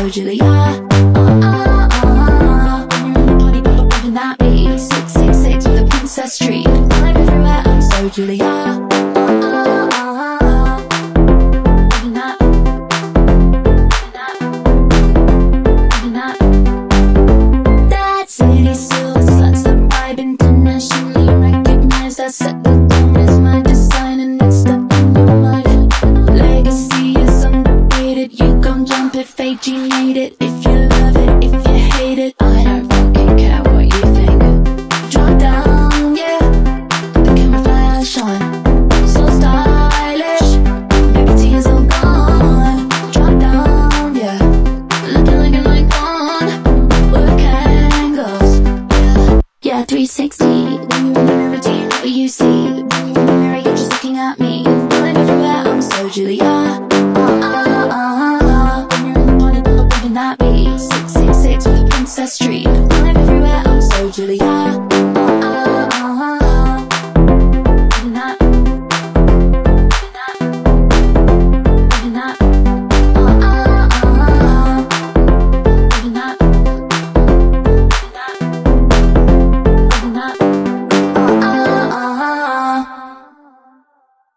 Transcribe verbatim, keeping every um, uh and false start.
so Julia. Uh, uh, uh. When you're in the party, pop up bumping that beat. Six six six with a princess treat. Climb everywhere, I'm so Julia. Uh, uh, uh. Bumping that, bumping that, bumping that. That city still such a vibe, internationally recognized. I set the tone as my design, and it's stuck in your mind. Legacy is undefeated. You gon' jump it, fate, you made it. If you love it, if you hate it,